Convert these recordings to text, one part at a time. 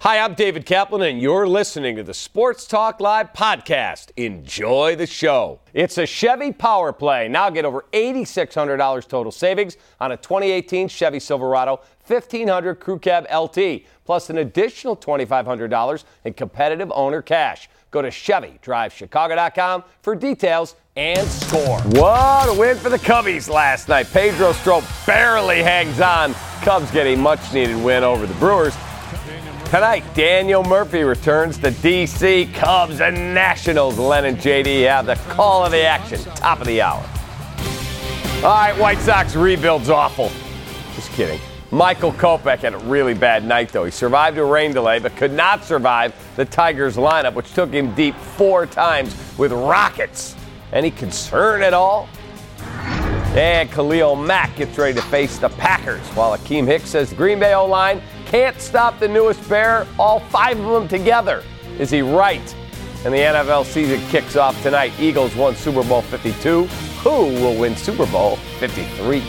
Hi, I'm David Kaplan, and you're listening to the Sports Talk Live podcast. Enjoy the show. It's a Chevy Power Play. Now get over $8,600 total savings on a 2018 Chevy Silverado 1500 Crew Cab LT, plus an additional $2,500 in competitive owner cash. Go to ChevyDriveChicago.com for details and score. What a win for the Cubbies last night. Pedro Strop barely hangs on. Cubs get a much-needed win over the Brewers. Tonight, Daniel Murphy returns to D.C. Cubs and Nationals. Len and J.D. have the call of the action, top of the hour. All right, White Sox rebuild's awful. Just kidding. Michael Kopech had a really bad night, though. He survived a rain delay, but could not survive the Tigers lineup, which took him deep 4 times with rockets. Any concern at all? And Khalil Mack gets ready to face the Packers, while Akeem Hicks says the Green Bay O-line can't stop the newest Bear, all 5 of them together. Is he right? And the NFL season kicks off tonight. Eagles won Super Bowl 52. Who will win Super Bowl 53?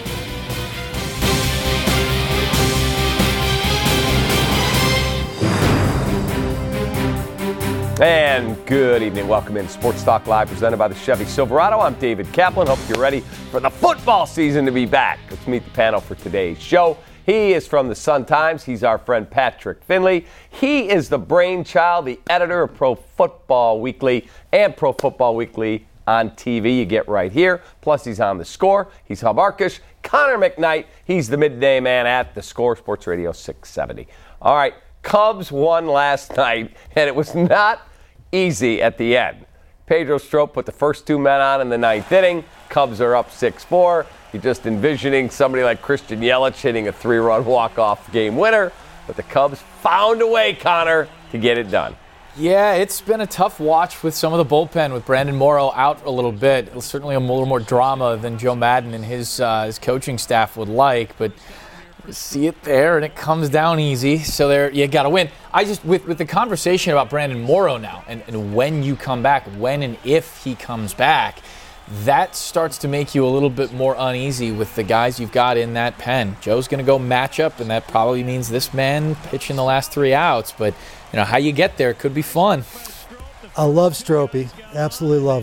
And good evening. Welcome in Sports Talk Live, presented by the Chevy Silverado. I'm David Kaplan. Hope you're ready for the football season to be back. Let's meet the panel for today's show. He is from the Sun-Times. He's our friend Patrick Finley. He is the brainchild, the editor of Pro Football Weekly and Pro Football Weekly on TV. You get right here. Plus, he's on The Score. He's Hub Arkush. Connor McKnight. He's the midday man at The Score, Sports Radio 670. All right, Cubs won last night, and it was not easy at the end. Pedro Strop put the first 2 men on in the 9th inning. Cubs are up 6-4. You're just envisioning somebody like Christian Yelich hitting a 3-run walk-off game winner. But the Cubs found a way, Connor, to get it done. Yeah, it's been a tough watch with some of the bullpen, with Brandon Morrow out a little bit. Certainly a little more drama than Joe Madden and his coaching staff would like. But you see it there, and it comes down easy. So there, you got to win. I just, with the conversation about Brandon Morrow now, and when you come back, when and if he comes back, that starts to make you a little bit more uneasy with the guys you've got in that pen. Joe's going to go matchup, and that probably means this man pitching the last 3 outs. But how you get there could be fun. I love Stropey. Absolutely love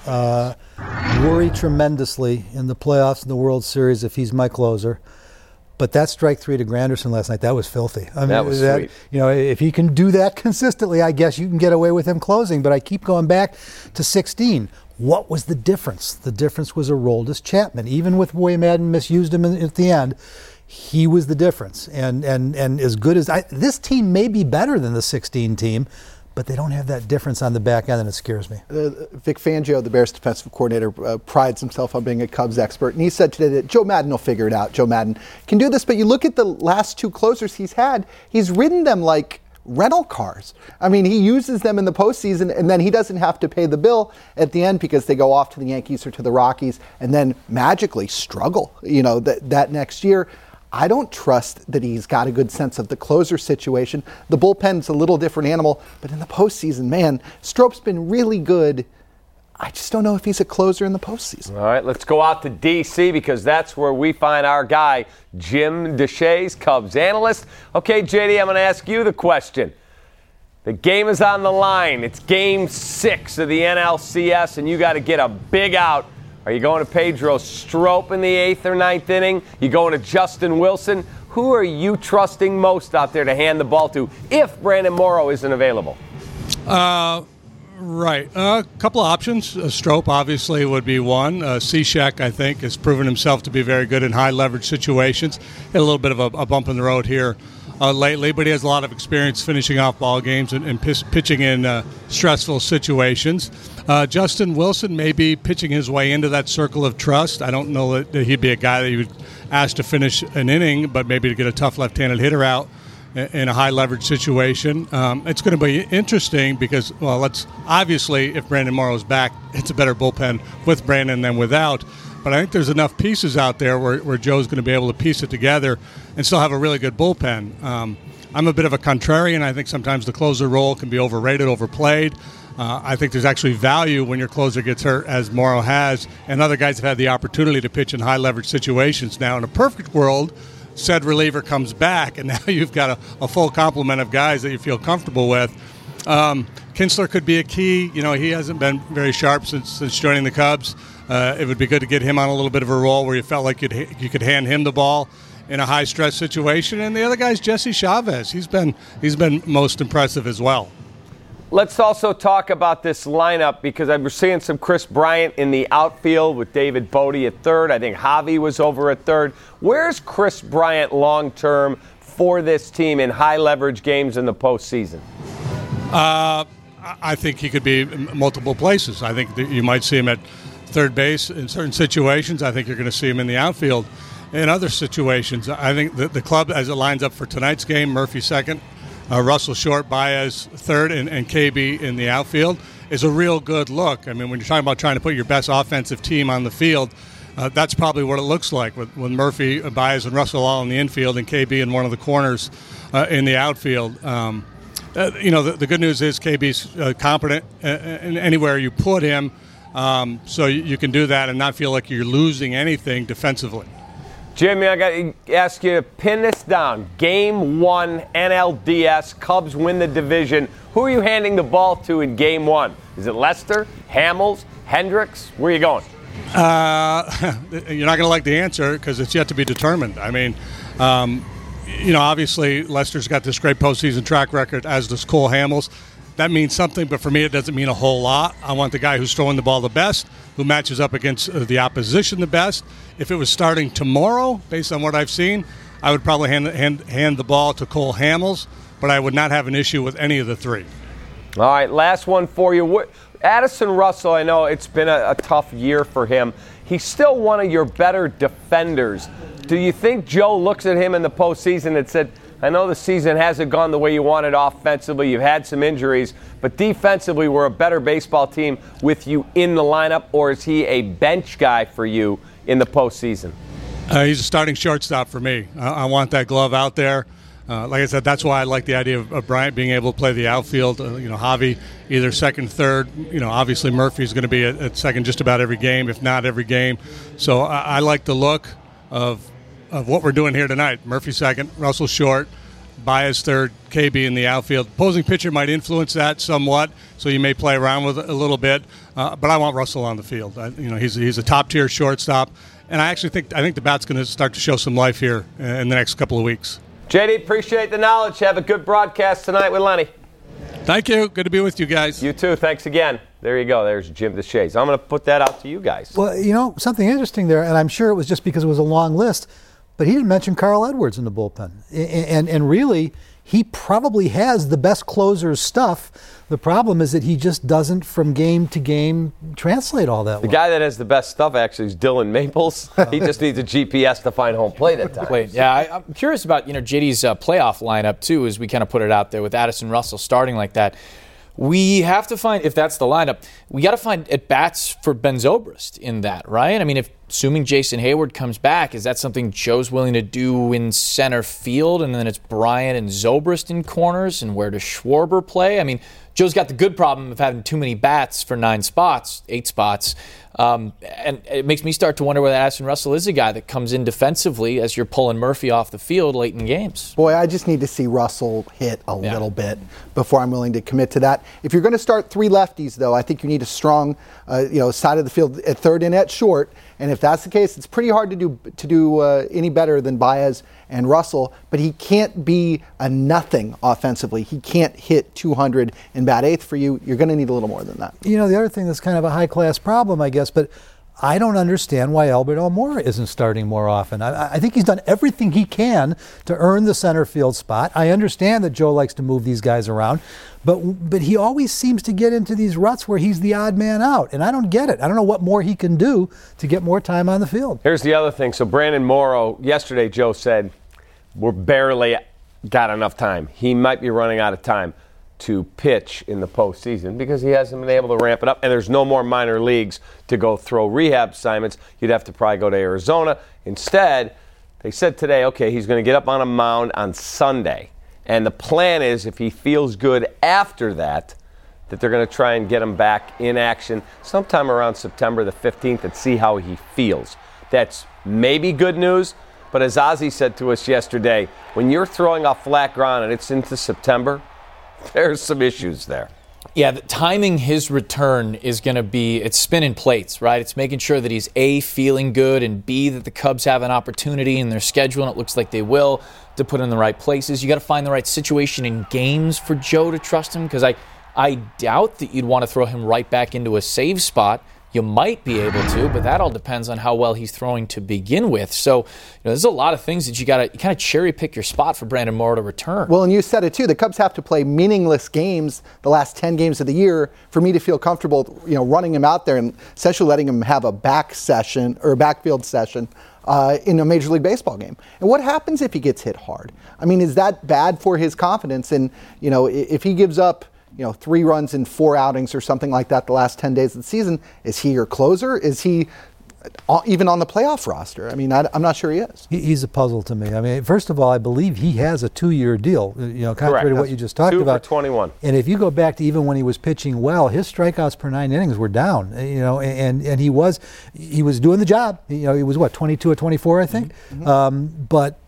him. Worry tremendously in the playoffs and the World Series if he's my closer. But that strike 3 to Granderson last night, that was filthy. I mean, that was sweet. If he can do that consistently, I guess you can get away with him closing. But I keep going back to 16. What was the difference? The difference was Aroldis Chapman. Even with the way Madden misused him at the end, he was the difference. And as good as this team may be better than the 16 team, but they don't have that difference on the back end, and it scares me. Vic Fangio, the Bears defensive coordinator, prides himself on being a Cubs expert, and he said today that Joe Madden will figure it out. Joe Madden can do this, but you look at the last 2 closers he's had, he's ridden them like rental cars. I mean, he uses them in the postseason, and then he doesn't have to pay the bill at the end because they go off to the Yankees or to the Rockies and then magically struggle, that next year. I don't trust that he's got a good sense of the closer situation. The bullpen's a little different animal, but in the postseason, man, Strope's been really good. I just don't know if he's a closer in the postseason. All right, let's go out to D.C. because that's where we find our guy, Jim Deshaies, Cubs analyst. Okay, J.D., I'm going to ask you the question. The game is on the line. It's Game 6 of the NLCS, and you got to get a big out. Are you going to Pedro Strop in the 8th or 9th inning? You going to Justin Wilson? Who are you trusting most out there to hand the ball to if Brandon Morrow isn't available? Right. A couple of options. Strop obviously would be one. Cishek, I think, has proven himself to be very good in high leverage situations. Had a little bit of a bump in the road here lately, but he has a lot of experience finishing off ball games and pitching in stressful situations. Justin Wilson may be pitching his way into that circle of trust. I don't know that he'd be a guy that you would ask to finish an inning, but maybe to get a tough left-handed hitter out in a high leverage situation. It's going to be interesting because, obviously, if Brandon Morrow's back, it's a better bullpen with Brandon than without. But I think there's enough pieces out there where Joe's going to be able to piece it together and still have a really good bullpen. I'm a bit of a contrarian. I think sometimes the closer role can be overrated, overplayed. I think there's actually value when your closer gets hurt, as Morrow has, and other guys have had the opportunity to pitch in high leverage situations. Now, in a perfect world, said reliever comes back, and now you've got a full complement of guys that you feel comfortable with. Kinsler could be a key. He hasn't been very sharp since joining the Cubs. It would be good to get him on a little bit of a roll where you felt like you could hand him the ball in a high-stress situation. And the other guy's Jesse Chavez. He's been most impressive as well. Let's also talk about this lineup because I was seeing some Chris Bryant in the outfield with David Bodie at third. I think Javi was over at third. Where's Chris Bryant long-term for this team in high-leverage games in the postseason? I think he could be in multiple places. I think that you might see him at third base in certain situations. I think you're going to see him in the outfield in other situations. I think the club, as it lines up for tonight's game, Murphy second, Russell short, Baez third, and KB in the outfield, is a real good look. I mean, when you're talking about trying to put your best offensive team on the field, that's probably what it looks like with Murphy, Baez, and Russell all in the infield and KB in one of the corners in the outfield. The good news is KB's competent in anywhere you put him, so you can do that and not feel like you're losing anything defensively. Jimmy, I got to ask you to pin this down. Game 1, NLDS, Cubs win the division. Who are you handing the ball to in Game 1? Is it Lester, Hamels, Hendricks? Where are you going? You're not going to like the answer because it's yet to be determined. I mean, obviously Lester's got this great postseason track record, as does Cole Hamels. That means something, but for me it doesn't mean a whole lot. I want the guy who's throwing the ball the best, who matches up against the opposition the best. If it was starting tomorrow, based on what I've seen, I would probably hand the ball to Cole Hamels, but I would not have an issue with any of the three. All right, last one for you. Addison Russell, I know it's been a tough year for him. He's still one of your better defenders. Do you think Joe looks at him in the postseason and said, I know the season hasn't gone the way you wanted offensively, you've had some injuries, but defensively we're a better baseball team with you in the lineup, or is he a bench guy for you in the postseason? He's a starting shortstop for me. I want that glove out there. Like I said, that's why I like the idea of Bryant being able to play the outfield. Javi either second, third. Obviously Murphy's going to be at second just about every game, if not every game. So I like the look of what we're doing here tonight. Murphy second, Russell short, Baez third, KB in the outfield. Opposing pitcher might influence that somewhat, so you may play around with it a little bit. But I want Russell on the field. He's a top-tier shortstop, and I think the bat's going to start to show some life here in the next couple of weeks. JD, appreciate the knowledge. Have a good broadcast tonight with Lenny. Thank you. Good to be with you guys. You too. Thanks again. There you go. There's Jim DeShays. I'm going to put that out to you guys. Well, something interesting there, and I'm sure it was just because it was a long list, but he didn't mention Carl Edwards in the bullpen. And really, he probably has the best closer's stuff. The problem is that he just doesn't, from game to game, translate all that well. The guy that has the best stuff, actually, is Dylan Maples. He just needs a GPS to find home plate at times. Yeah, I'm curious about JD's playoff lineup, too, as we kind of put it out there with Addison Russell starting like that. We have to find, if that's the lineup, we got to find at-bats for Ben Zobrist in that, right? I mean, assuming Jason Hayward comes back, is that something Joe's willing to do in center field, and then it's Bryant and Zobrist in corners, and where does Schwarber play? I mean, Joe's got the good problem of having too many bats for 8 spots. And it makes me start to wonder whether Addison Russell is a guy that comes in defensively as you're pulling Murphy off the field late in games. Boy, I just need to see Russell hit a little bit before I'm willing to commit to that. If you're going to start 3 lefties, though, I think you need a strong side of the field at third and at short. And if that's the case, it's pretty hard to do any better than Baez and Russell. But he can't be a nothing offensively. He can't hit 200 and bat eighth for you. You're going to need a little more than that. The other thing that's kind of a high-class problem, I guess, but I don't understand why Albert Almora isn't starting more often. I think he's done everything he can to earn the center field spot. I understand that Joe likes to move these guys around, but he always seems to get into these ruts where he's the odd man out, and I don't get it. I don't know what more he can do to get more time on the field. Here's the other thing. So Brandon Morrow, yesterday Joe said, we're barely got enough time. He might be running out of time to pitch in the postseason because he hasn't been able to ramp it up, and there's no more minor leagues to go throw rehab assignments. You'd have to probably go to Arizona. Instead, they said today, okay, he's going to get up on a mound on Sunday, and the plan is if he feels good after that they're going to try and get him back in action sometime around September the 15th and see how he feels. That's maybe good news, but But as Ozzie said to us yesterday, when you're throwing off flat ground and it's into September, there's some issues there. Yeah, the timing his return is going to be, it's spinning plates, right? It's making sure that he's A, feeling good, and B, that the Cubs have an opportunity in their schedule, and it looks like they will, to put in the right places. You got to find the right situation in games for Joe to trust him, because I doubt that you'd want to throw him right back into a save spot. You might be able to, but that all depends on how well he's throwing to begin with. So, there's a lot of things that you kind of cherry pick your spot for Brandon Morrow to return. Well, and you said it too. The Cubs have to play meaningless games the last 10 games of the year for me to feel comfortable, running him out there and essentially letting him have a backfield session in a Major League Baseball game. And what happens if he gets hit hard? I mean, is that bad for his confidence? And if he gives up 3 runs in 4 outings or something like that the last 10 days of the season, is he your closer? Is he even on the playoff roster? I mean, I'm not sure he is. He's a puzzle to me. I mean, first of all, I believe he has a 2-year deal, contrary to what you just talked about. 2 for 21. And if you go back to even when he was pitching well, his strikeouts per 9 innings were down, and he was doing the job. He was, 22 or 24, I think? Mm-hmm. But,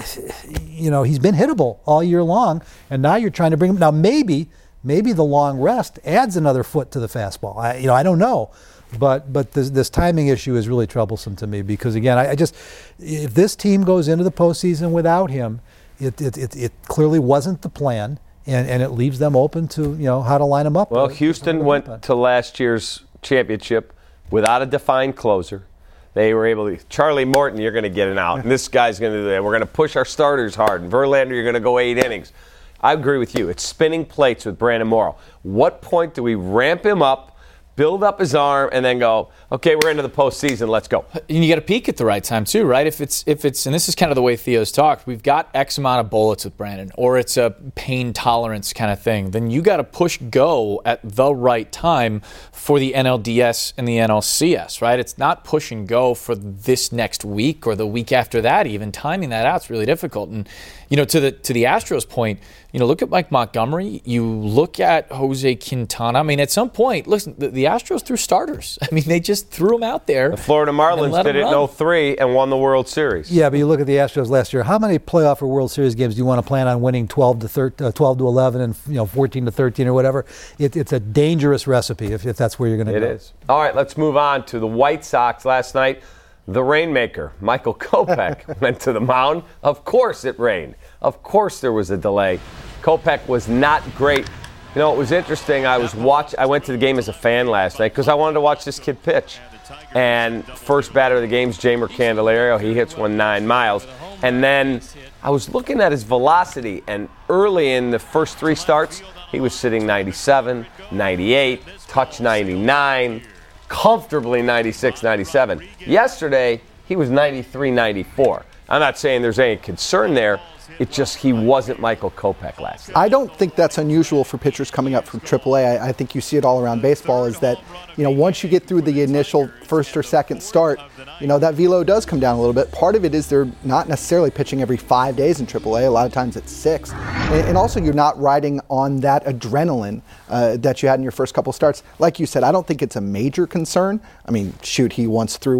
he's been hittable all year long, and now you're trying to bring him. Now, maybe the long rest adds another foot to the fastball. I don't know. But this timing issue is really troublesome to me because, again, I just, if this team goes into the postseason without him, it clearly wasn't the plan, and it leaves them open to, how to line them up. Well, Houston went to last year's championship without a defined closer. They were able to, Charlie Morton, you're going to get it out, and this guy's going to do that. We're going to push our starters hard, and Verlander, you're going to go 8 innings. I agree with you. It's spinning plates with Brandon Morrow. What point do we ramp him up, build up his arm, and then go, okay, we're into the postseason, let's go? And you got to peak at the right time too, right? If it's, and this is kind of the way Theo's talked, we've got X amount of bullets with Brandon, or it's a pain tolerance kind of thing, then you got to push go at the right time for the NLDS and the NLCS, right? It's not push and go for this next week or the week after that even. Timing that out is really difficult. And, to the Astros point, look at Mike Montgomery. You look at Jose Quintana. I mean, at some point, listen, the Astros threw starters. I mean, they just threw them out there. The Florida Marlins did it in 2003 and won the World Series. Yeah, but you look at the Astros last year. How many playoff or World Series games do you want to plan on winning 12 to 11 and 14 to 13 or whatever? It's a dangerous recipe if that's where you're going to go. It is. All right, let's move on to the White Sox last night. The Rainmaker, Michael Kopech, went to the mound. Of course it rained. Of course there was a delay. Kopech was not great. It was interesting. I went to the game as a fan last night because I wanted to watch this kid pitch. And first batter of the game is Jeimer Candelario. He hits one 9 miles. And then I was looking at his velocity, and early in the first 3 starts, he was sitting 97, 98, touch 99, comfortably 96, 97. Yesterday, he was 93, 94. I'm not saying there's any concern there. It's just he wasn't Michael Kopech last night. I don't think that's unusual for pitchers coming up from AAA. I think you see it all around baseball is that, once you get through the initial first or second start, that velo does come down a little bit. Part of it is they're not necessarily pitching every 5 days in AAA. A lot of times it's 6. And also you're not riding on that adrenaline that you had in your first couple starts. Like you said, I don't think it's a major concern. I mean, shoot, he once threw,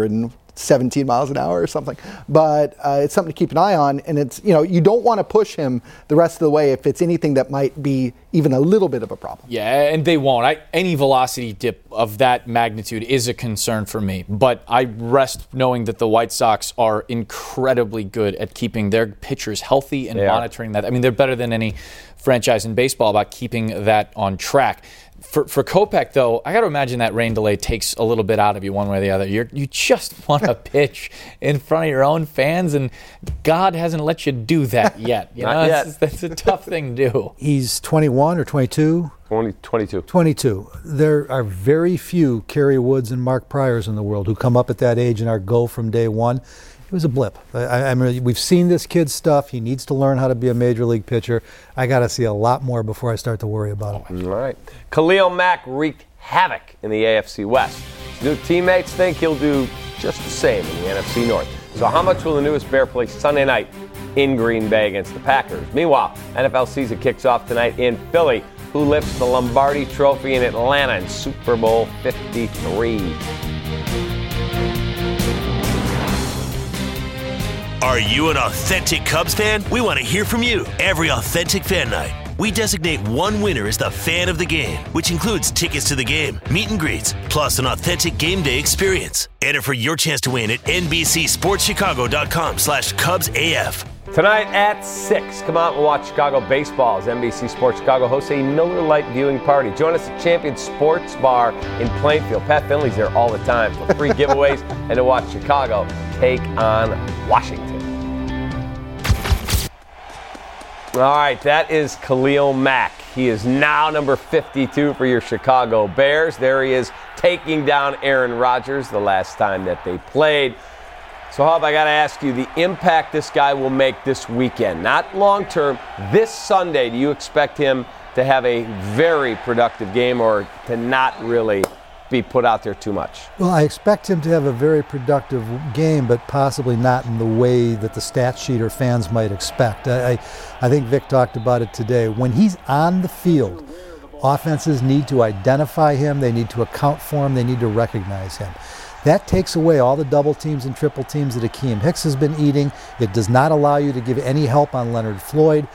117 miles an hour or something. But it's something to keep an eye on. And it's, you don't want to push him the rest of the way if it's anything that might be even a little bit of a problem. Yeah, and they won't. Any velocity dip of that magnitude is a concern for me. But I rest knowing that the White Sox are incredibly good at keeping their pitchers healthy and monitoring that. I mean, they're better than any franchise in baseball about keeping that on track. For Kopech, though, I got to imagine that rain delay takes a little bit out of you one way or the other. You just want to pitch in front of your own fans, and God hasn't let you do that yet. Not yet. That's a tough thing to do. He's 21 or 22? 22. 22. There are very few Kerry Woods and Mark Pryors in the world who come up at that age and are go from day one. It was a blip. I mean, we've seen this kid's stuff. He needs to learn how to be a major league pitcher. I got to see a lot more before I start to worry about him. All right. Khalil Mack wreaked havoc in the AFC West. His new teammates think he'll do just the same in the NFC North. So how much will the newest Bear play Sunday night in Green Bay against the Packers? Meanwhile, NFL season kicks off tonight in Philly. Who lifts the Lombardi Trophy in Atlanta in Super Bowl 53? Are you an authentic Cubs fan? We want to hear from you. Every Authentic Fan Night, we designate one winner as the fan of the game, which includes tickets to the game, meet and greets, plus an authentic game day experience. Enter for your chance to win at NBCSportsChicago.com/CubsAF. Tonight at 6, come out and watch Chicago baseball as NBC Sports Chicago hosts a Miller Lite viewing party. Join us at Champion Sports Bar in Plainfield. Pat Finley's there all the time for free giveaways and to watch Chicago take on Washington. All right, that is Khalil Mack. He is now number 52 for your Chicago Bears. There he is taking down Aaron Rodgers the last time that they played. So, Hub, I got to ask you, the impact this guy will make this weekend, not long term, this Sunday, do you expect him to have a very productive game or to not really be put out there too much? Well, I expect him to have a very productive game, but possibly not in the way that the stat sheet or fans might expect. I think Vic talked about it today. When he's on the field, offenses need to identify him, they need to account for him, they need to recognize him. That takes away all the double teams and triple teams that Akeem Hicks has been eating. It does not allow you to give any help on Leonard Floyd.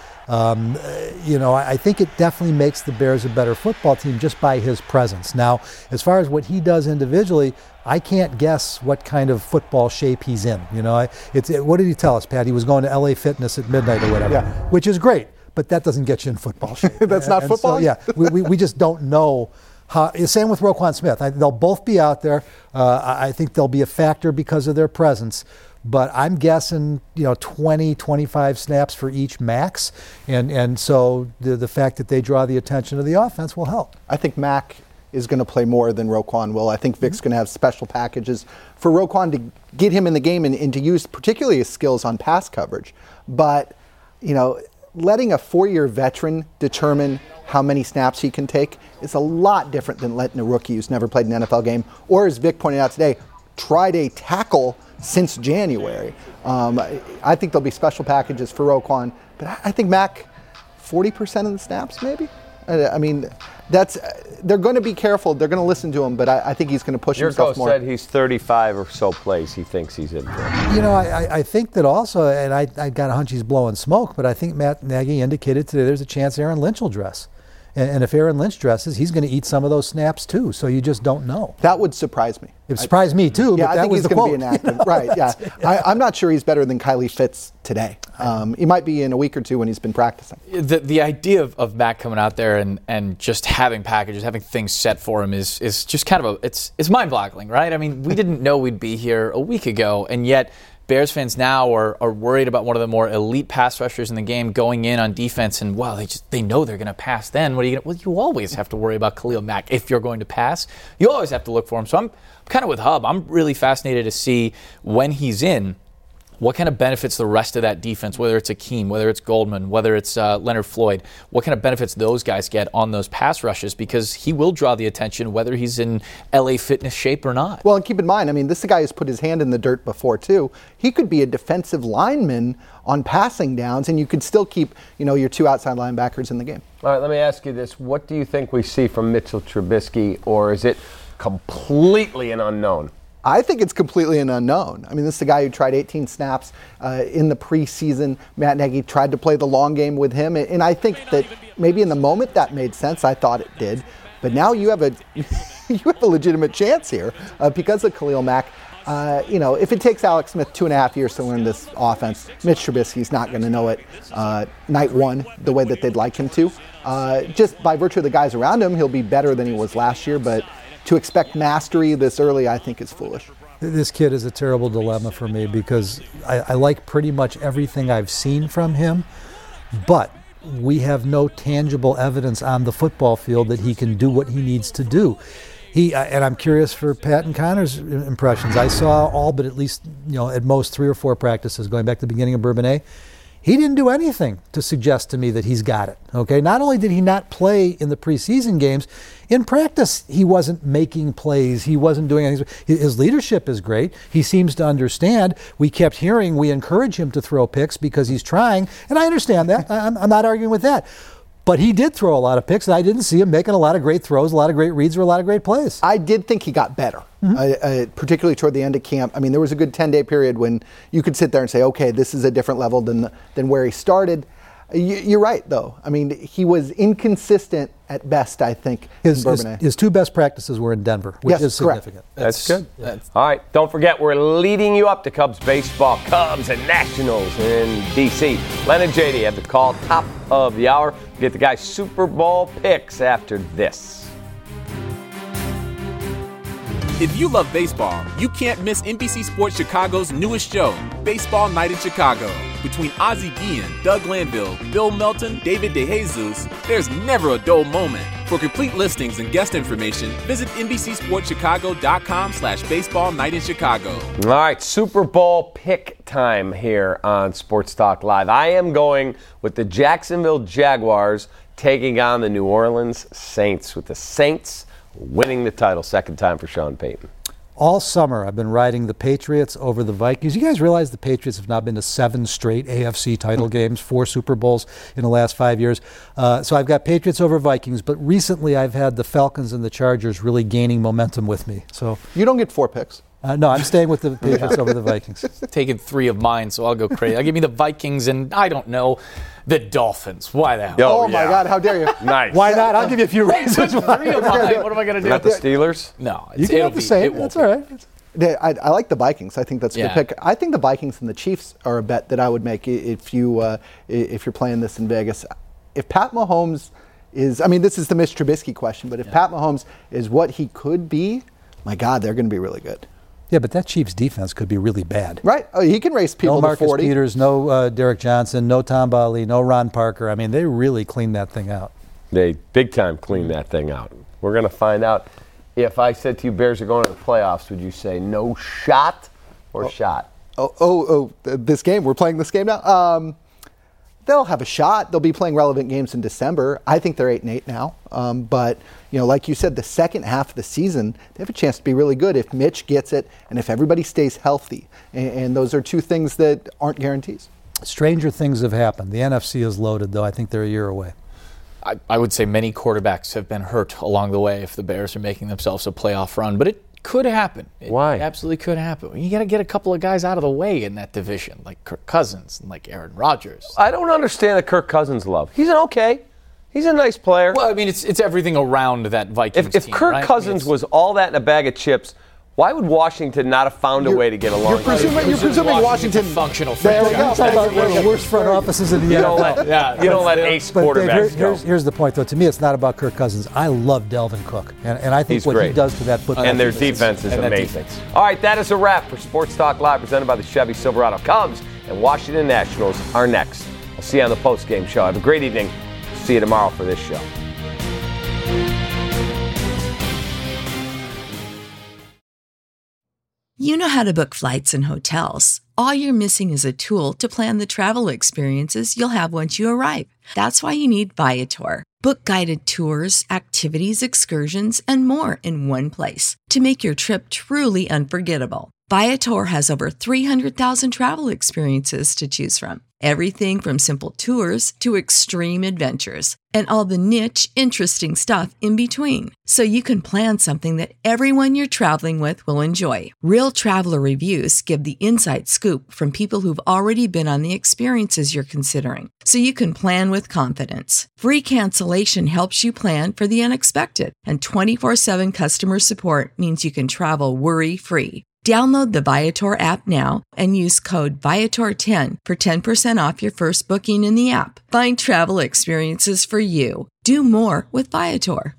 I think it definitely makes the Bears a better football team just by his presence. Now, as far as what he does individually, I can't guess what kind of football shape he's in. What did he tell us, Pat? He was going to LA Fitness at midnight or whatever, which is great, but that doesn't get you in football shape. That's not football? So, we just don't know. Same with Roquan Smith. They'll both be out there. I think they'll be a factor because of their presence. But I'm guessing, 20, 25 snaps for each max. And so the fact that they draw the attention of the offense will help. I think Mack is going to play more than Roquan will. I think Vic's going to have special packages for Roquan to get him in the game and to use particularly his skills on pass coverage. But, letting a 4-year veteran determine how many snaps he can take is a lot different than letting a rookie who's never played an NFL game, or as Vic pointed out today, tried a tackle since January. I think there'll be special packages for Roquan, but I think Mack, 40% of the snaps maybe? They're going to be careful. They're going to listen to him, but I think he's going to push himself more. Yurko said he's 35 or so plays he thinks he's in for. I think that also, and I got a hunch he's blowing smoke, but I think Matt Nagy indicated today there's a chance Aaron Lynch will dress. And if Aaron Lynch dresses, he's going to eat some of those snaps too. So you just don't know. That would surprise me. It surprised me too. Yeah, but I that think was he's going to be inactive. Right. Yeah. I'm not sure he's better than Kylie Fitz today. He might be in a week or two when he's been practicing. The idea of Matt coming out there and just having packages, having things set for him is just kind of it's mind-boggling, right? I mean, we didn't know we'd be here a week ago, and yet Bears fans now are worried about one of the more elite pass rushers in the game going in on defense, and they know they're going to pass. Then what are you going to? Well, you always have to worry about Khalil Mack if you're going to pass. You always have to look for him. So I'm kind of with Hub. I'm really fascinated to see when he's in, what kind of benefits the rest of that defense, whether it's Akeem, whether it's Goldman, whether it's Leonard Floyd, what kind of benefits those guys get on those pass rushes, because he will draw the attention whether he's in LA Fitness shape or not. Well, and keep in mind, this is a guy who's put his hand in the dirt before too. He could be a defensive lineman on passing downs, and you could still keep, your two outside linebackers in the game. All right, let me ask you this. What do you think we see from Mitchell Trubisky, or is it completely an unknown? I think it's completely an unknown. This is a guy who tried 18 snaps in the preseason. Matt Nagy tried to play the long game with him, and I think that maybe in the moment that made sense. I thought it did, but now you have a legitimate chance here because of Khalil Mack. If it takes Alex Smith 2.5 years to learn this offense, Mitch Trubisky's not going to know it night one the way that they'd like him to. Just by virtue of the guys around him, he'll be better than he was last year, but to expect mastery this early, I think, is foolish. This kid is a terrible dilemma for me because I like pretty much everything I've seen from him, but we have no tangible evidence on the football field that he can do what he needs to do. And I'm curious for Pat and Connor's impressions. I saw all but at least, at most 3 or 4 practices going back to the beginning of Bourbonnais. He didn't do anything to suggest to me that he's got it. Okay, not only did he not play in the preseason games, in practice he wasn't making plays. He wasn't doing anything. His leadership is great. He seems to understand. We kept hearing we encourage him to throw picks because he's trying, and I understand that. I'm not arguing with that. But he did throw a lot of picks, and I didn't see him making a lot of great throws, a lot of great reads, or a lot of great plays. I did think he got better. particularly toward the end of camp. I mean, there was a good 10-day period when you could sit there and say, okay, this is a different level than where he started. You're right, though. I mean, he was inconsistent at best, I think, His 2 best practices were in Denver, which is significant. That's good. All right, don't forget, we're leading you up to Cubs baseball. Cubs and Nationals in D.C. Len and JD have the call top of the hour. Get the guys' Super Bowl picks after this. If you love baseball, you can't miss NBC Sports Chicago's newest show, Baseball Night in Chicago. Between Ozzie Guillen, Doug Glanville, Bill Melton, David DeJesus, there's never a dull moment. For complete listings and guest information, visit NBCSportsChicago.com/Baseball Night in Chicago. All right, Super Bowl pick time here on Sports Talk Live. I am going with the Jacksonville Jaguars taking on the New Orleans Saints, with the Saints winning the title, second time for Sean Payton. All summer, I've been riding the Patriots over the Vikings. You guys realize the Patriots have now been to 7 straight AFC title games, 4 Super Bowls in the last 5 years. So I've got Patriots over Vikings, but recently I've had the Falcons and the Chargers really gaining momentum with me. So you don't get 4 picks. No, I'm staying with the Patriots over the Vikings. Taking 3 of mine, so I'll go crazy. I'll give me the Vikings and, I don't know, the Dolphins. Why the hell? Oh my God, how dare you. Nice. Why not? I'll give you a few reasons. 3 of mine. What am I going to do? Not the Steelers? No. You can have the same. That's all right. I like the Vikings. I think that's a good pick. I think the Vikings and the Chiefs are a bet that I would make if you're playing this in Vegas. If Pat Mahomes is, I mean, this is the Mitch Trubisky question, but if Pat Mahomes is what he could be, my God, they're going to be really good. Yeah, but that Chiefs defense could be really bad. Right. Oh, he can race people to 40. No Marcus Peters, no Derek Johnson, no Tom Bailey, no Ron Parker. I mean, they really cleaned that thing out. They big time cleaned that thing out. We're going to find out. If I said to you, Bears are going to the playoffs, would you say no shot or shot? This game. We're playing this game now. They'll have a shot. They'll be playing relevant games in December. I think they're 8-8 now. But, like you said, the second half of the season, they have a chance to be really good if Mitch gets it and if everybody stays healthy. And those are 2 things that aren't guarantees. Stranger things have happened. The NFC is loaded, though. I think they're a year away. I would say many quarterbacks have been hurt along the way if the Bears are making themselves a playoff run. But it could happen. Why? It absolutely could happen. You got to get a couple of guys out of the way in that division, like Kirk Cousins and like Aaron Rodgers. I don't understand the Kirk Cousins love. He's He's a nice player. Well, I mean, it's everything around that Vikings team. If Kirk Cousins was all that in a bag of chips, why would Washington not have found a way to get along? You're presuming Washington functional. There we go. Talk about one of the worst front offices in the NFL. You don't let ace quarterbacks go. Here's the point, though. To me, it's not about Kirk Cousins. I love Delvin Cook, and I think he does to that football. And their defense is amazing. All right, that is a wrap for Sports Talk Live, presented by the Chevy Silverado. Cubs and Washington Nationals are next. I'll see you on the post-game show. Have a great evening. See you tomorrow for this show. You know how to book flights and hotels. All you're missing is a tool to plan the travel experiences you'll have once you arrive. That's why you need Viator. Book guided tours, activities, excursions, and more in one place to make your trip truly unforgettable. Viator has over 300,000 travel experiences to choose from. Everything from simple tours to extreme adventures and all the niche, interesting stuff in between. So you can plan something that everyone you're traveling with will enjoy. Real traveler reviews give the inside scoop from people who've already been on the experiences you're considering. So you can plan with confidence. Free cancellation helps you plan for the unexpected. And 24/7 customer support means you can travel worry-free. Download the Viator app now and use code Viator10 for 10% off your first booking in the app. Find travel experiences for you. Do more with Viator.